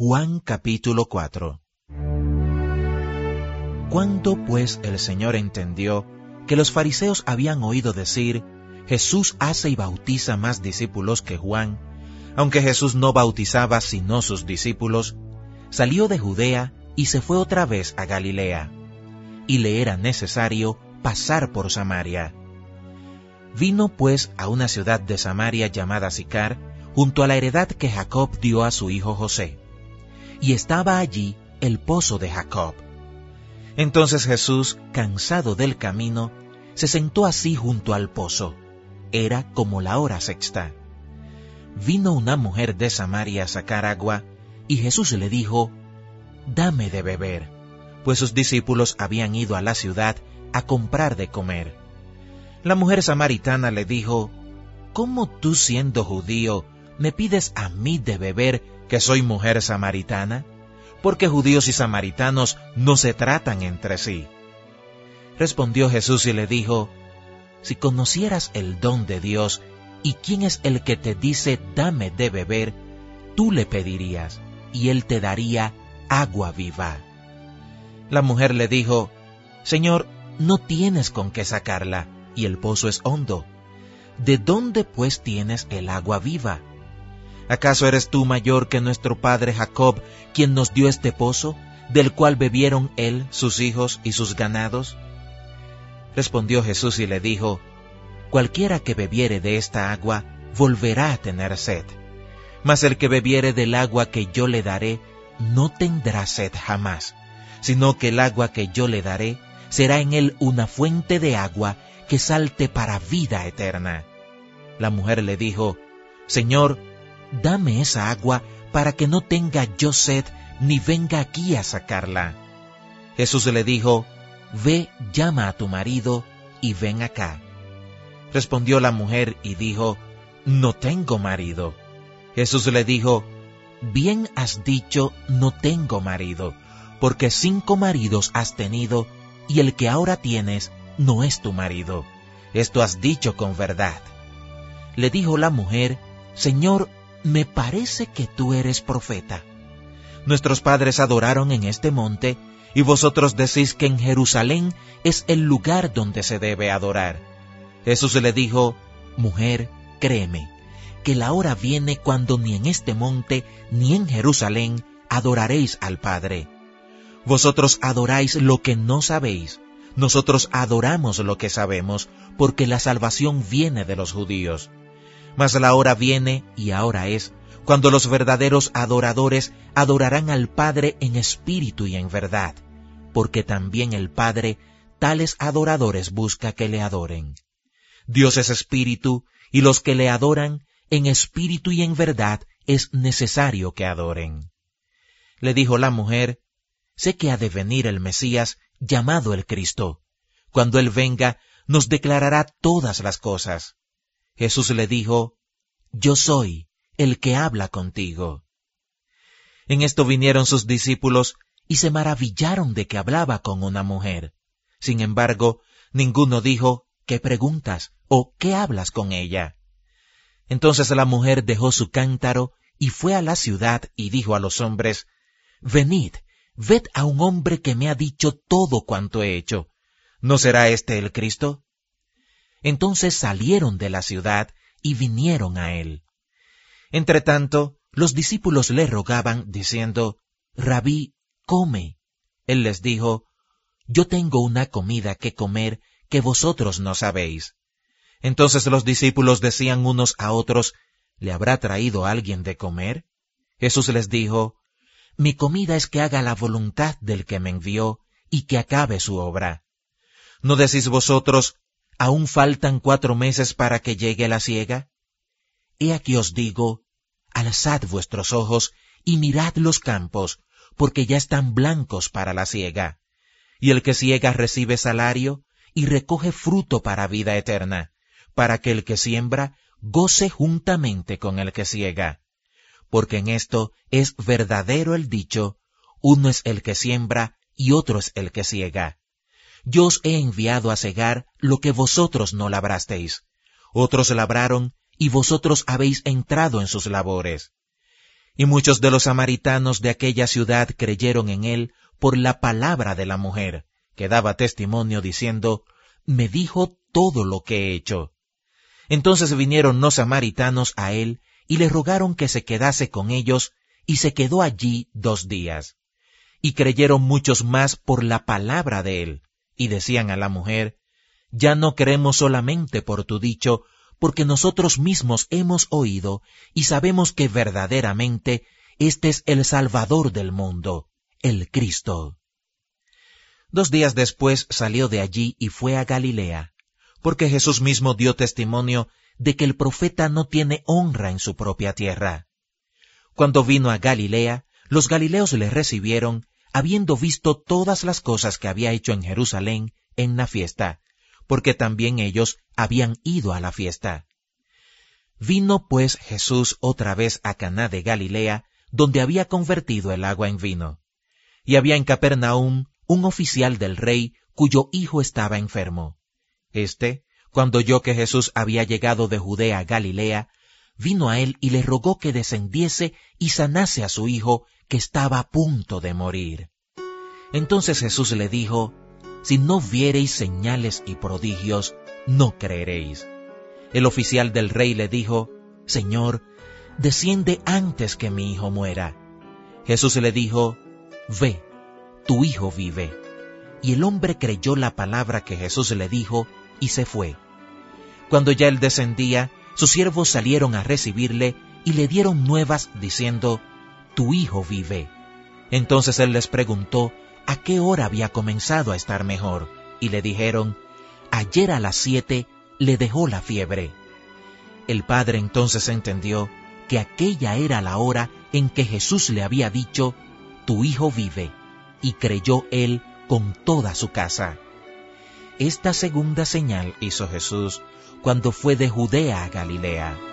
Juan capítulo 4. Cuando pues el Señor entendió que los fariseos habían oído decir, Jesús hace y bautiza más discípulos que Juan, aunque Jesús no bautizaba sino sus discípulos, salió de Judea y se fue otra vez a Galilea, y le era necesario pasar por Samaria. Vino pues a una ciudad de Samaria llamada Sicar, junto a la heredad que Jacob dio a su hijo José, y estaba allí el pozo de Jacob. Entonces Jesús, cansado del camino, se sentó así junto al pozo. Era como la hora sexta. Vino una mujer de Samaria a sacar agua, y Jesús le dijo, «Dame de beber», pues sus discípulos habían ido a la ciudad a comprar de comer. La mujer samaritana le dijo, «¿Cómo tú, siendo judío, me pides a mí de beber, que soy mujer samaritana? Porque judíos y samaritanos no se tratan entre sí». Respondió Jesús y le dijo, «Si conocieras el don de Dios, y quién es el que te dice, dame de beber, tú le pedirías, y él te daría agua viva». La mujer le dijo, «Señor, no tienes con qué sacarla, y el pozo es hondo. ¿De dónde pues tienes el agua viva? ¿Acaso eres tú mayor que nuestro padre Jacob, quien nos dio este pozo, del cual bebieron él, sus hijos y sus ganados?» Respondió Jesús y le dijo, «Cualquiera que bebiere de esta agua, volverá a tener sed. Mas el que bebiere del agua que yo le daré, no tendrá sed jamás, sino que el agua que yo le daré será en él una fuente de agua que salte para vida eterna». La mujer le dijo, «Señor, dame esa agua para que no tenga yo sed ni venga aquí a sacarla». Jesús le dijo, «Ve, llama a tu marido y ven acá». Respondió la mujer y dijo, «No tengo marido». Jesús le dijo, «Bien has dicho, no tengo marido, porque 5 maridos has tenido, y el que ahora tienes no es tu marido. Esto has dicho con verdad». Le dijo la mujer, «Señor, me parece que tú eres profeta. Nuestros padres adoraron en este monte, y vosotros decís que en Jerusalén es el lugar donde se debe adorar». Jesús le dijo, «Mujer, créeme, que la hora viene cuando ni en este monte ni en Jerusalén adoraréis al Padre. Vosotros adoráis lo que no sabéis, nosotros adoramos lo que sabemos, porque la salvación viene de los judíos. Mas la hora viene, y ahora es, cuando los verdaderos adoradores adorarán al Padre en espíritu y en verdad, porque también el Padre tales adoradores busca que le adoren. Dios es espíritu, y los que le adoran en espíritu y en verdad es necesario que adoren». Le dijo la mujer, «Sé que ha de venir el Mesías, llamado el Cristo. Cuando Él venga, nos declarará todas las cosas». Jesús le dijo, «Yo soy el que habla contigo». En esto vinieron sus discípulos y se maravillaron de que hablaba con una mujer. Sin embargo, ninguno dijo, «¿Qué preguntas?» o «¿Qué hablas con ella?». Entonces la mujer dejó su cántaro y fue a la ciudad y dijo a los hombres, «Venid, ved a un hombre que me ha dicho todo cuanto he hecho. ¿No será este el Cristo?». Entonces salieron de la ciudad y vinieron a él. Entretanto, los discípulos le rogaban, diciendo, «Rabí, come». Él les dijo, «Yo tengo una comida que comer que vosotros no sabéis». Entonces los discípulos decían unos a otros, «¿Le habrá traído alguien de comer?». Jesús les dijo, «Mi comida es que haga la voluntad del que me envió y que acabe su obra. ¿No decís vosotros, aún faltan 4 meses para que llegue la siega? He aquí os digo, alzad vuestros ojos y mirad los campos, porque ya están blancos para la siega. Y el que siega recibe salario y recoge fruto para vida eterna, para que el que siembra goce juntamente con el que siega. Porque en esto es verdadero el dicho, uno es el que siembra y otro es el que siega. Yo os he enviado a segar lo que vosotros no labrasteis. Otros labraron y vosotros habéis entrado en sus labores. Y muchos de los samaritanos de aquella ciudad creyeron en él por la palabra de la mujer, que daba testimonio diciendo, me dijo todo lo que he hecho. Entonces vinieron los samaritanos a él y le rogaron que se quedase con ellos, y se quedó allí 2 días. Y creyeron muchos más por la palabra de él, y decían a la mujer, ya no creemos solamente por tu dicho, porque nosotros mismos hemos oído y sabemos que verdaderamente este es el Salvador del mundo, el Cristo. 2 días después salió de allí y fue a Galilea, porque Jesús mismo dio testimonio de que el profeta no tiene honra en su propia tierra. Cuando vino a Galilea, los galileos le recibieron, habiendo visto todas las cosas que había hecho en Jerusalén en la fiesta, porque también ellos habían ido a la fiesta. Vino pues Jesús otra vez a Caná de Galilea, donde había convertido el agua en vino. Y había en Capernaum un oficial del rey, cuyo hijo estaba enfermo. Cuando oyó que Jesús había llegado de Judea a Galilea, vino a él y le rogó que descendiese y sanase a su hijo, que estaba a punto de morir. Entonces Jesús le dijo, si no viereis señales y prodigios, no creeréis. El oficial del rey le dijo, Señor, desciende antes que mi hijo muera. Jesús le dijo, ve, tu hijo vive. Y el hombre creyó la palabra que Jesús le dijo y se fue. Cuando ya él descendía, sus siervos salieron a recibirle y le dieron nuevas diciendo, tu hijo vive. Entonces él les preguntó a qué hora había comenzado a estar mejor, y le dijeron, ayer a las 7 le dejó la fiebre. El padre entonces entendió que aquella era la hora en que Jesús le había dicho, tu hijo vive, y creyó él con toda su casa. Esta segunda señal hizo Jesús cuando fue de Judea a Galilea.